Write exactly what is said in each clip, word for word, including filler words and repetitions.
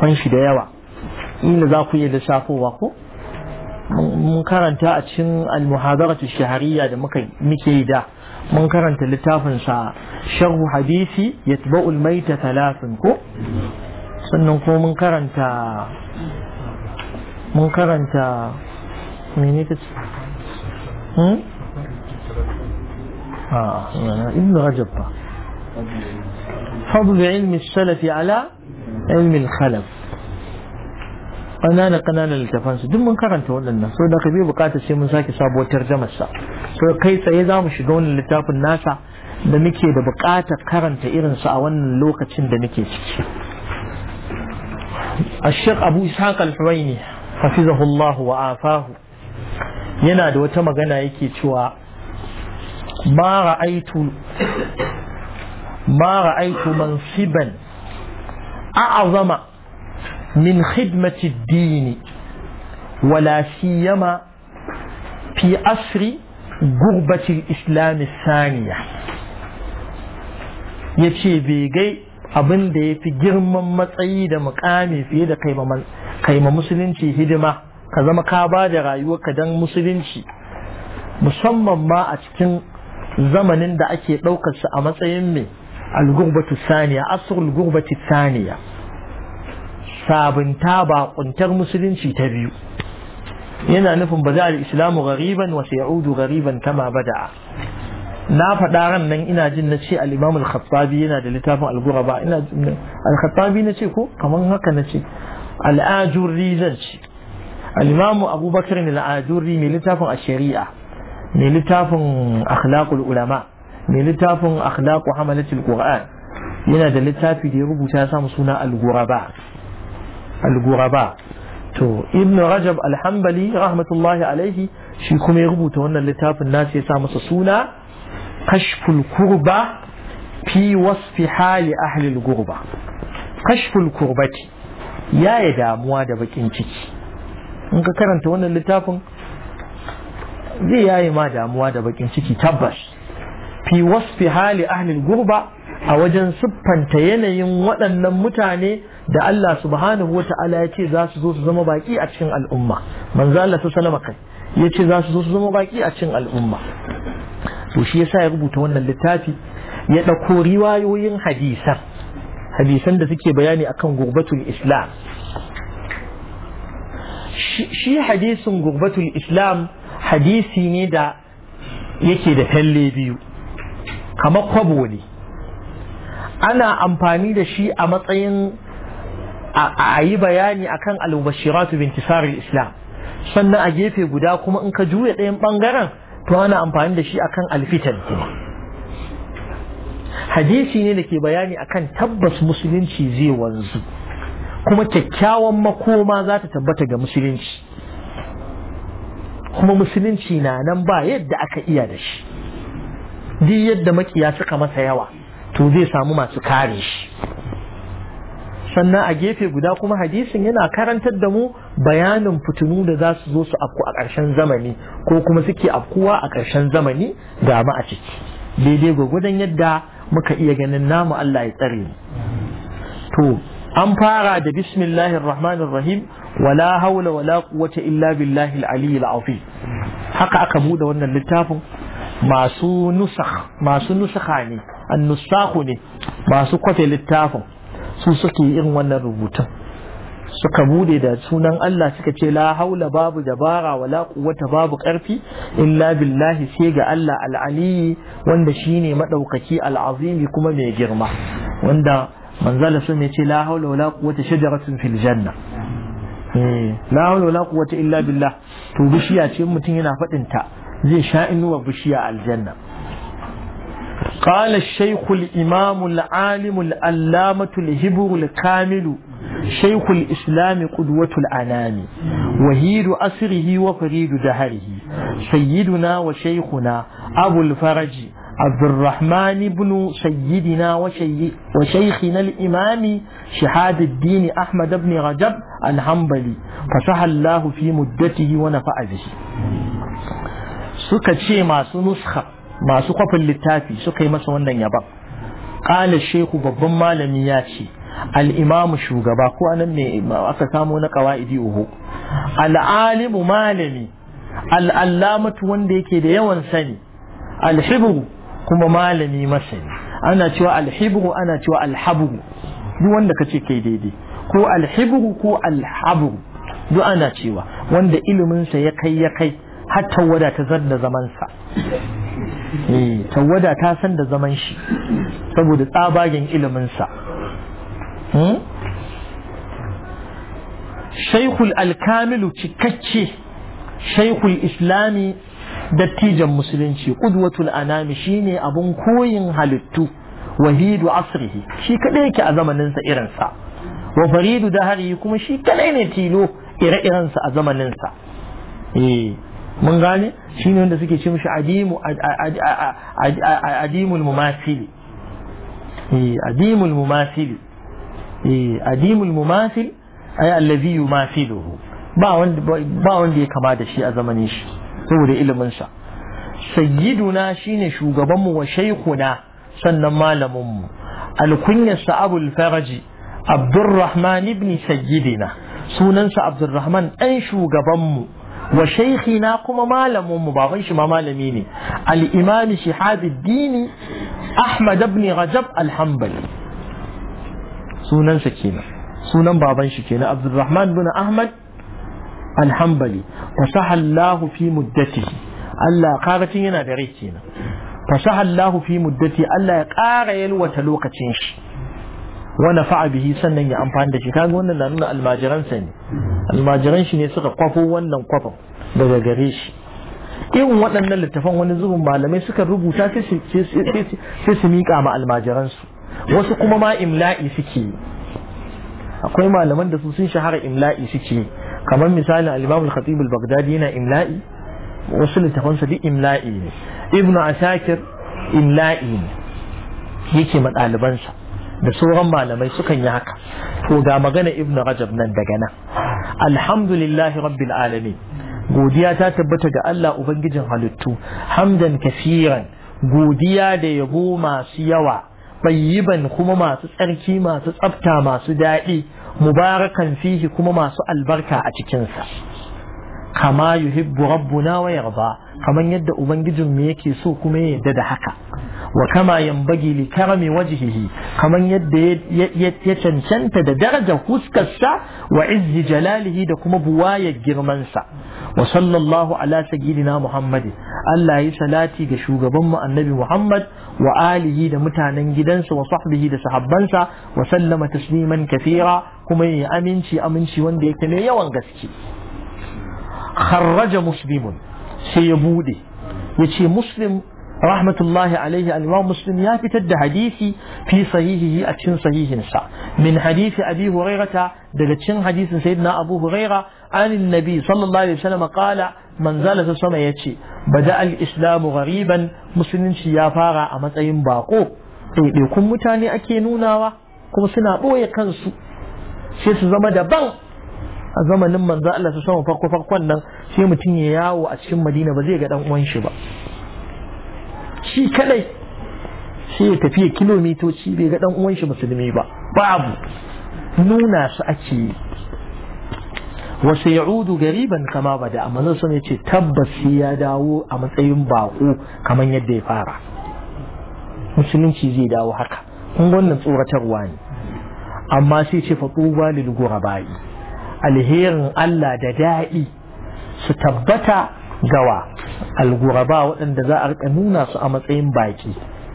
littattafan shi da yawa inda za ku yi lissafowa ko mun karanta a cikin al-muhadaratu shahariya da muka muke da mun karanta littafin sa sharhu hadisi yatba'u al-mayta thalathun ko sannan ko mun karanta mun karanta mene ta hmm ah ibn rajab fa fadl ilmi as-salaf ala ilmi al-khalaf ƙananan ƙananan littafansu duk mun karanta waɗannan so da ka bi bukatar sai mun sake sabuwar tarjamarsa so kai tsaye za mu shiga wannan littafin nasa da muke da bukatar karanta irinsa a wannan lokacin da muke ciki الشيخ أبو إسحاق الحويني حفظه الله وعافاه yana da wata magana yake cewa ma ra'aitu ma ra'aitu mansiban a'azama من خدمة الدين ولا سيما في أسر غربة الإسلام الثانية yace bai gai abin da ya fi girman matsayi da mukami fiye da kaima musulunci hidima ka zama ka ba da rayuwarka don musulunci musamman ma a cikin zamanin da ake ɗaukarsa a matsayin mai al-gurbatu saniya asrul gurbati saniya sabunta baƙuntar musulunci ta biyu yana nufin ba za al-islamu ghariban wa sayaudu ghariban kama bada'a na faɗa ran nan ina jin na ce al-imam al-khattabi yana da littafin al-ghuraba ina al-khattabi na ce ko kaman haka na ce al-ajurri zan ce al-imam abubakar al-ajurri mai littafin ash-shari'a mai littafin akhlaqul ulama mai littafin akhlaqu hamalatul qur'an yana da littafi da ya rubuta ya samu suna al-ghuraba al-ghuraba to ibn rajab al-hanbali rahmatullahi alaihi shi kuma ya rubuta wannan littafin nasu ya sa masa suna kashful kurba fi wasfi hali ahli al-ghurba kashful kurbati yaya damuwa da bakin ciki in ka karanta wannan littafin zai yayi ma damuwa da bakin ciki tabbas fi wasfi hali ahli al-ghurba a wajen siffanta yanayin waɗannan mutane da Allah subhanahu wata'ala ya ce za su zo su zama baki a cikin al'umma manzo Allah sallallahu alaihi kai ya ce za su zo su zama baki a cikin al'umma to shi yasa ya rubuta wannan littafi ya ɗauko riwayoyin hadisan hadisan da suke bayani akan gurbatul islam shi hadisin gurbatul islam hadisi ne da yake da talle biyu kamar kwabo ne ana amfani da shi a matsayin a yi bayani akan al-mubashiratu bi intisar al-islam sannan a gefe guda kuma in ka juya ɗayan bangaren to ana amfani da shi akan al-fitan kuma hadisi ne da ke bayani akan tabbas musulunci zai wanzu kuma kyakkyawan makoma za ta tabbata ga musulunci kuma musulunci na nan ba yadda aka iya da shi duk yadda makiya suka masa yawa to zai samu masu kare shi sannan a gefe guda kuma hadisin yana karantar da mu bayanin fitinu da za su zo su afku a ƙarshen zamani ko kuma suke afkuwa a ƙarshen zamani ga mu a ciki daidai gwagwadon yadda muka iya ganin namu Allah ya tsare mu to an fara da bismillahir rahmanir rahim wala haula wala quwwata illa billahi al-ali al-azim haka aka bude wannan littafin masu nusakh masu nusakha ne an-nusakhu ne masu kwafe littafin su suke irin wannan rubutun suka bude da sunan Allah suka ce la haula babu dabara wala quwwata babu karfi illa billahi sai ga Allah al-ali wanda shine madaukaki al-azim kuma mai girma wanda manzala sun ce la haula wala quwwata shajaratun fil janna eh la haula wala quwwata illa billah to bishiya ce mutum yana fadin ta zai sha inuwa bishiya aljanna قال الشيخ الإمام العالم الألامة الهبر الكامل شيخ الإسلام قدوة الأنام وهيد أسره وفريد دهره سيدنا وشيخنا أبو الفرج عبد الرحمن بن سيدنا وشي وشيخنا الإمام شهاد الدين أحمد بن رجب الحنبلي فصح الله في مدته ونفع به suka ce masu nuskha masu kwafin littafi suka yi masa wannan yaban qala shehu babban malami ya ce al-imam shugaba ko anan ne aka samu na qawaidi uhu al-alimu malami al-allamatu wanda yake da yawan sani al-hibru kuma malami masani ana cewa al-hibru ana cewa al-habru duk wanda kace kai daidai ko al-hibru ko al-habru duk ana cewa wanda ilimin sa ya kai ya kai har tawada ta zanna zaman sa eh tawada ta san da zaman shi saboda tsabagen ilimin sa hmm shaykhul al-kamilu cikakke shaykhul islami dattijan musulunci qudwatul anami shine abun koyin halittu wahidu asrihi shi kadai yake a zamanin sa irin sa wa faridu dahari kuma shi kadai ne tilo ire-iren sa a zamanin sa eh mun gane shine wanda suke ce mishi adimu adimul mumathili eh adimul mumathili eh adimul mumathil ay allazi yumathiluhu ba wanda ba wanda ya kama da shi a zamanin shi saboda ilimin sa sayyiduna shine shugaban mu wa shaykhuna sannan malamin mu alkunya sa abul faraji abdurrahman ibn sayyidina sunan sa abdurrahman dan shugaban mu wa shaykhina kuma malamin mu baban shi ma malami ne al-imam shihabuddin ahmad ibn rajab al-hanbali sunan sa kenan sunan baban shi kenan abdurrahman ibn ahmad al-hanbali fasaha Allah fi muddatihi Allah karatin yana da rai kenan fasaha Allah fi muddati Allah ya ƙara yalwata lokacin shi wa nafa'a bihi sannan ya amfani da shi kaga wannan na nuna almajiran sa ne almajiran shi ne suka kwafo wannan kwafo daga gare shi irin waɗannan littafan wani zubin malamai suka rubuta sai su miƙa ma almajiran su wasu kuma ma imla'i suke akwai malaman da su sun shahara imla'i suke kamar misalin al-Imam al-Khatib al-Baghdadi yana imla'i wasu littafansa duk imla'i ne Ibn Asakir imla'i ne yake ma ɗalibansa da sauran malamai sukan yi haka to ga magana Ibn Rajab nan daga nan alhamdulillahi rabbil alamin godiya ta tabbata ga Allah ubangijin halittu hamdan kafiran godiya da yabo masu yawa bayyiban kuma masu tsarki masu tsafta masu daɗi mubarakan fihi kuma masu albarka a cikinsa kama yuhibbu rabbuna wa yarda kaman yadda ubangijin mu yake so kuma ya yarda da haka wa kama yanbaghi li karami wajhihi kaman yadda ya cancanta da darajar huskarsa wa izzi jalalihi da kuma buwayar girmansa wa sallallahu ala sayyidina muhammad Allah yi salati ga shugaban mu annabi Muhammad wa alihi da mutanen gidansa wa sahbihi da sahabbansa wa sallama tasliman kathira kuma ya aminci aminci wanda yake ne yawan gaske kharraja muslimun sai ya bude yace muslim rahmatullahi alaihi al-imam muslim ya fitar da hadisi fi sahihihi a cikin sahihinsa min hadisi abi hurairata daga cikin hadisin sayyidina abu huraira anin nabi sallallahu alaihi wasallam qala man zala sama yace bada al-islamu ghariban musulunci ya fara a matsayin bako ɗaiɗaikun mutane ake nunawa kuma suna ɓoye kansu sai su zama daban a zamanin manzo Allah su sama farko farkon nan sai mutum ya yawo a cikin Madina ba zai ga dan uwan shi ba shi kadai sai ya tafi kilomitoci bai ga dan uwan shi musulmi ba babu nuna su ake yi wa sayudu gariban kama bada amma zan so ne ce tabbas ya dawo a matsayin bako kamar yadda ya fara musulunci zai dawo haka kun wannan tsoratarwa ne amma sai ce fatuba lil ghurabai alherin Allah da daɗi su tabbata gawa al-ghuraba waɗanda za a rika nuna su a matsayin baki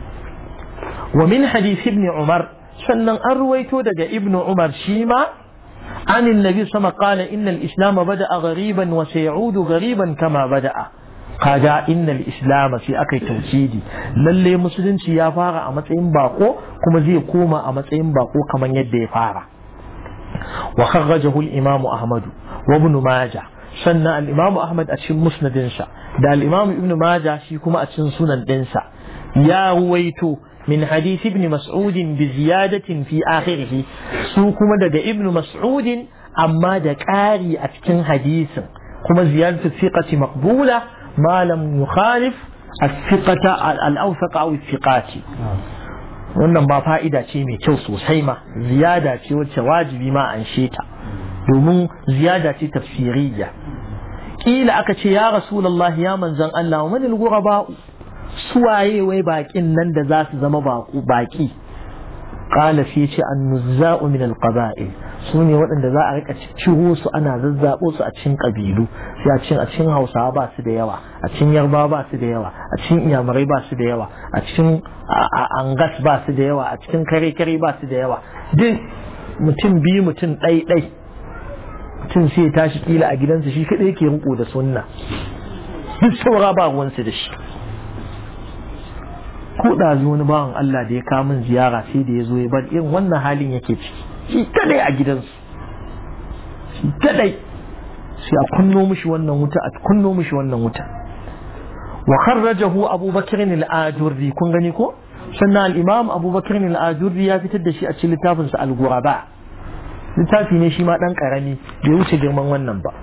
wa min hadith ibn Umar sannan an ruwaito daga ibn Umar shi ma an annabi sama qala inna al-islam bada'a ghariban wa sayudu ghariban kama bada'a kaga inna al-islam sai akai tauhidi lalle musulunci ya fara a matsayin bako kuma zai koma a matsayin bako kamar yadda ya fara wa kharrajahu al-imam Ahmad wa ibn Majah sannan al-imam Ahmad a cikin musnadinsa da al-imam ibn Majah shi kuma a cikin sunan dinsa ya ruwaito من حديث ابن مسعود بزيادة في آخره سوكما دقى ابن مسعود أما دكاري أتكن حديث كما زيادة الثقة مقبولة ما لم يخالف الثقة الأوثق أو الثقات wannan ba fa'ida ce mai kyau sosai ma, ziyada ce wacce wajibi ma an sheta domin ziyada ce tafsiriyya. Kila aka ce ya Rasulullah ya manzan Allah wa manil ghuraba, suwaye wai bakin nan da za su zama baki? Qala fi ce an-nuzza'u min al-qaba'il, su ne waɗanda za a rika ciro su ana zazzabo su a cikin kabilu. Sai a cikin a cikin Hausawa ba su da yawa, a cikin Yarbawa ba su da yawa, a cikin Iyamurai ba su da yawa, a cikin Angas ba su da yawa, a cikin kare-kare ba su da yawa. Duk mutum biyu mutum ɗai ɗai mutum sai ya tashi kila a gidansa shi kaɗai yake riko da sunna, duk saura ba ruwansu da shi. Ko da zo wani bawan Allah da ya kawo min ziyara sai da ya zo ya bar irin wannan halin yake ciki, shi kadai a gidansu, shi kadai sai a kunno mishi wannan wuta, a kunno mishi wannan wuta. Wa kharrajahu Abu Bakr al-Ajurri, kun gani ko? Sannan al-Imam Abu Bakr al-Ajurri ya fitar da shi a cikin littafinsa Al-Ghuraba. Littafi ne shi ma dan karami, bai wuce girman wannan ba.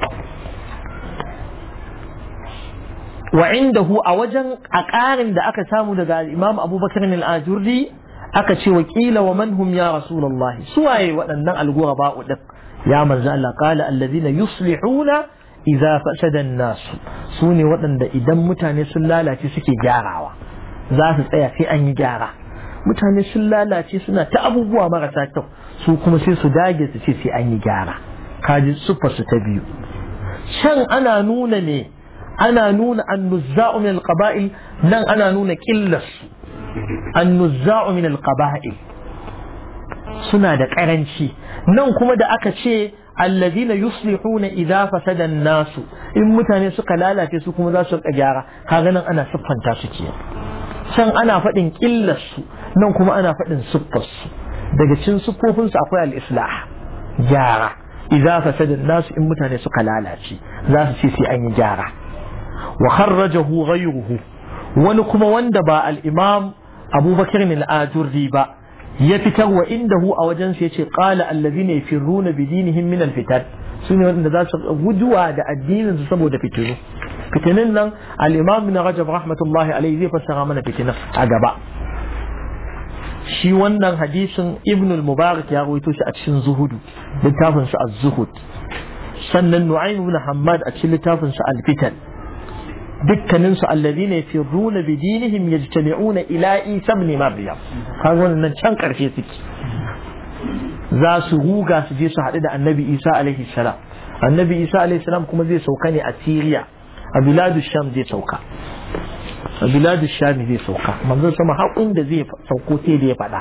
Wa indahu a wajen a ƙarin da aka samu daga Imam Abu Bakr al-Ajurri aka ce wakila wa man hum ya Rasulullah, suwaye waɗannan al-ghuraba din ya manzo Allah? Qala alladhina yuslihuna idza fasada an-nas, sune waɗanda idan mutane sun lalace suke gyarawa, za su tsaya sai an yi gyara. Mutane sun lalace suna ta abubuwa marasa kyau, su kuma sai su dage su ce sai an yi gyara. Kaji sufar su ta biyu. Can ana nuna ne ana nuna annuzza'u min al-qaba'il, nan ana nuna killarsu. Annuzza'u min al-qaba'il suna da karanci. Nan kuma da aka ce alladhina yuslihuna idza fasada an-nasu, in mutane suka lalace su kuma za su rika gyara, kaga nan ana siffanta su ke. Can ana faɗin killarsu, nan kuma ana faɗin siffarsu. Daga cikin siffofinsu akwai al-islah, gyara. Idza fasada an-nasu, in mutane suka lalace za su ce sai an yi gyara. Wa kharrajahu ghayruhu, wani kuma wanda ba al-Imam Abu Bakr al-Ajurri ba ya fitar wa indahu a wajen sa yace qala allazina yafirruna bi dinihim min al-fitan, sune wanda za su guduwa da addinin su saboda fitinu. Fitinin nan al-Imam Ibn Rajab rahmatullahi alayhi zai fassara mana fitinan a gaba. Shi wannan hadisin Ibn al-Mubarak ya rawaito shi a cikin Zuhud, littafin sa Az-Zuhud. Sannan Nu'aym ibn Hammad a cikin littafin sa Al-Fitan. dukkaninsu alladhina yafirruna bi dinihim yajtami'una ila Isa ibn Maryam, kaga wannan can karshe suke, za su ruga su je su haɗu da Annabi Isa alaihi salam. Annabi Isa alaihi salam kuma zai sauka ne a Syria, a biladu Sham zai sauka, a biladu Sham zai sauka. Manzon sama haƙun da zai sauko sai da ya faɗa.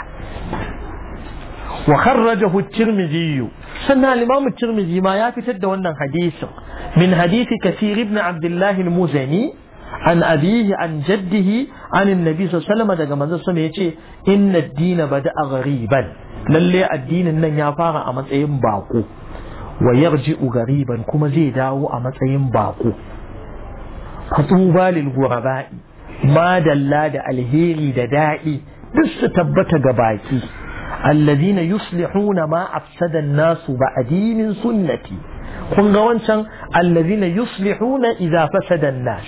Wa kharrajahu at-Tirmidhi, sannan al-Imam at-Tirmidhi ma ya fitar da wannan hadisin min hadisi Kathir ibn Abdullah al-Muzani an abihi an jaddihi an an-nabi sallallahu alaihi wasallam, daga manzon sama yace inna ad-din bada'a ghariban, lalle addinin nan ya fara a matsayin bako, wa yarji'u ghariban, kuma zai dawo a matsayin bako. Fatuba lil ghuraba'i, ma dalla da alheri da da'i duk su tabbata ga baki. الذين يصلحون ما أفسد الناس بعدي من سنتي. kun ga wancan الذين يصلحون إذا فسد الناس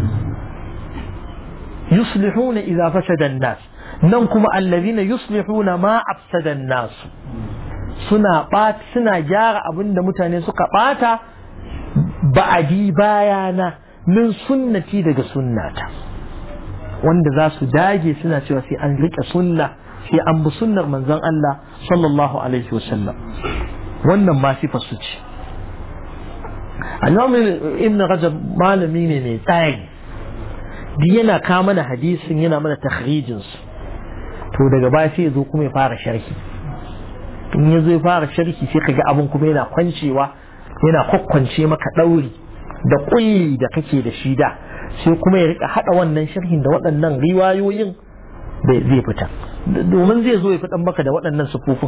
يصلحون إذا فسد الناس nan kuma الذين يصلحون ما أفسد الناس suna ɓata suna gyara abin da mutane suka ɓata ba'adi bayana min sunnati daga sunnata, wanda za su dage suna cewa sai an riƙe sunna, sai an bi sunnar manzon Allah sallallahu alaihi wasallam. Wannan ma sifar su ce. Al-Imam Ibn Rajab malami ne mai tsari, duk yana ka mana hadisin yana mana takhrijin su, to daga baya sai ya zo kuma ya fara sharhi. In ya zo ya fara sharhi sai kaga abin kuma yana kwancewa, yana kokkwance maka dauri da kulli da kake da shi da, sai kuma ya rika hada wannan sharhin da waɗannan riwayoyin bai zai fita, domin zai zo ya fitan maka da waɗannan sufufin.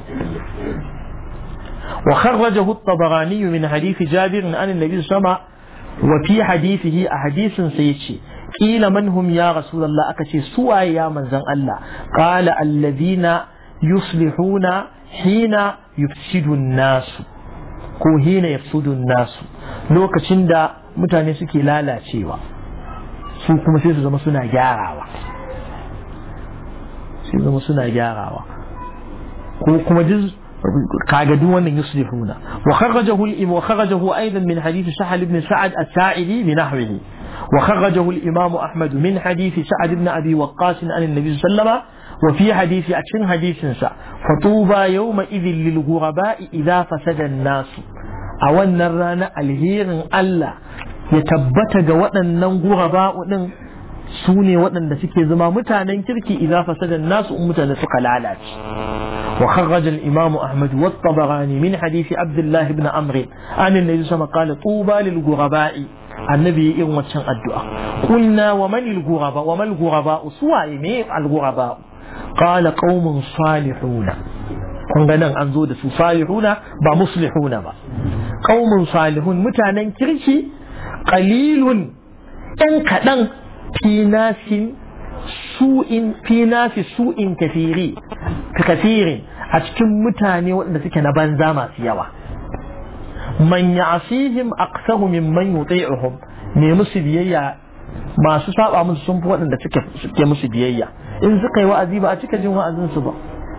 Wa kharrajahu at-Tabarani min hadith Jabir an an-nabi sama, wa fi hadithihi a hadisin sa yace qila man hum ya rasulullah, aka ce suwaye ya manzon Allah? Qala alladhina yuslihuna hina yufsidu an-nas, ko hina yafsudu an-nas, lokacin da mutane suke lalacewa su kuma sai su zama suna gyarawa. sai zama suna gyarawa ko kuma duk kaga duk wannan yuslihuna wa kharajahu al-imam wa kharajahu aidan min hadith Sahal ibn Sa'ad as-Sa'idi bi nahwihi wa kharajahu al-imam Ahmad min hadith Sa'ad ibn Abi Waqqas an an-nabi sallallahu wa fi hadisi a cikin hadisin sa fatuba yawma idhil lil ghuraba'i idha fasada an-nas a wannan rana alherin Allah ya tabbata ga waɗannan ghuraba'u din su ne waɗanda suke zama mutanen kirki idan fasadan nasu in mutane suka lalace wa kharraja al-imam Ahmad wa at-Tabarani min hadisi Abdullah ibn Amr an annabi sama qala tuba lil ghuraba'i annabi irin waccan addu'a qulna wa man al ghuraba wa mal ghuraba suwaye ne al ghuraba qala qaumun salihuna kun ga nan an zo da su salihuna ba muslihuna ba qaumun salihun mutanen kirki qalilun ɗan kaɗan في ناس سوء في ناس سوء كثير كثير أتكم متاني وأن سكن بنزاما سيوا من يعصيهم أكثر ممن يطيعهم نمسبيا ما سساب أمس سنبوا أن سك مسبيا إن سقي وأذيب أتك جوا أذن سبا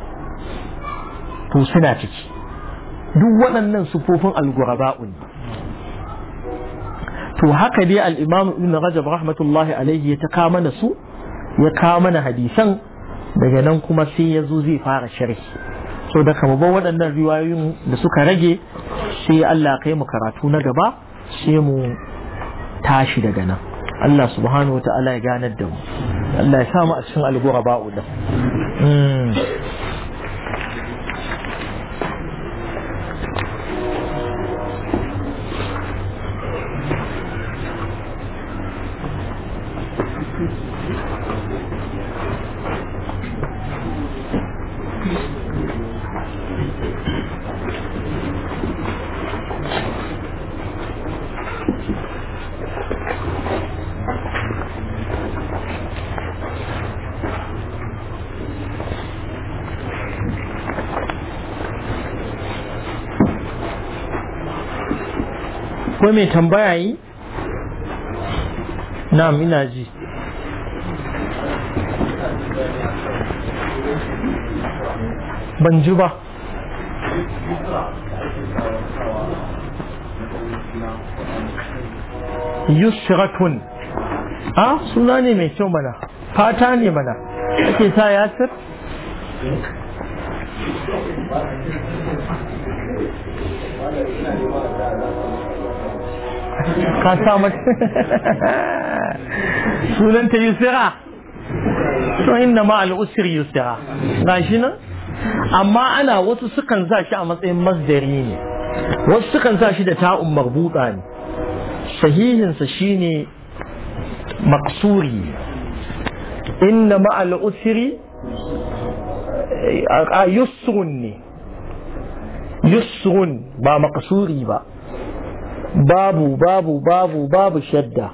توسناتك دو أن سفوف الغرباء to haka dai al-Imam Ibn Rajab rahmatullahi alaihi ya ta kama na su ya kama na hadisan daga nan kuma sai ya zo zai fara sharhi so da kama ba waɗannan riwayoyin da suka rage sai Allah kai mu karatu na gaba sai mu tashi daga nan Allah subhanahu wa ta'ala ya ganar da mu Allah ya samu a cikin al-ghuraba'u da ko mai tambaya yi na'am ina ji ban ji ba yusratun a suna ne mai kyau mana fata ne mana ake sa yasir ka sa mata sunanta yusra to inna ma al-usri yusra gashi nan amma ana wasu sukan sa shi a matsayin masdari ne wasu sukan sa shi da ta'un marbuta ne sahihin sa shine maqsuri inna ma al-usri yusrun ne yusrun ba maqsuri ba babu babu babu babu shadda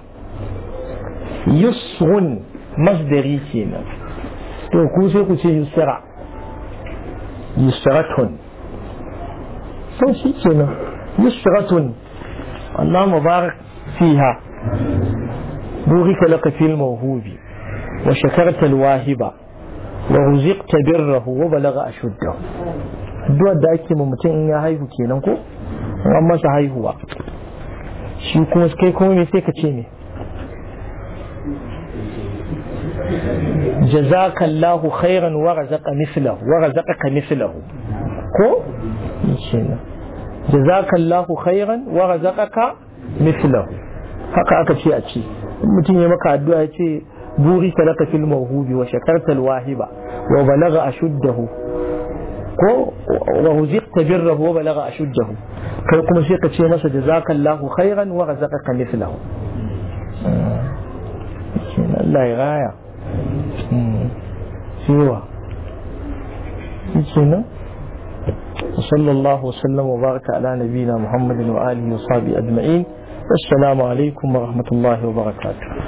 yusrun masdari kenan to ku sai ku ce yusra yusratun to shi kenan yusratun Allah mubarak fiha burika laka fil mawhubi wa shakarta alwahiba wa ruziqta birrahu wa balagha ashuddahu addu'ar da ake ma mutum in ya haihu kenan ko an masa haihuwa shi kuma kai kuma me sai ka ce ne jazakallahu khairan wa razaqa mithlahu wa razaqaka mithlahu ko shine jazakallahu khairan wa razaqaka mithlahu haka aka ce a ce mutum ya maka addu'a ya ce burika laka fil mawhubi wa shakarta alwahiba wa balagha ashuddahu ko wa huziqta birrahu wa balagha ashuddahu kai kuma sai ka ce masa jazakallahu khairan wa razaqaka mithlahu Allah ya raya siwa kenan وصلى الله وسلم وبارك على نبينا محمد وآله وصحبه أجمعين. السلام عليكم ورحمة الله وبركاته.